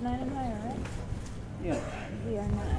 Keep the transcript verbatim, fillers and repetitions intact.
nine and higher, right? Yeah. We are not.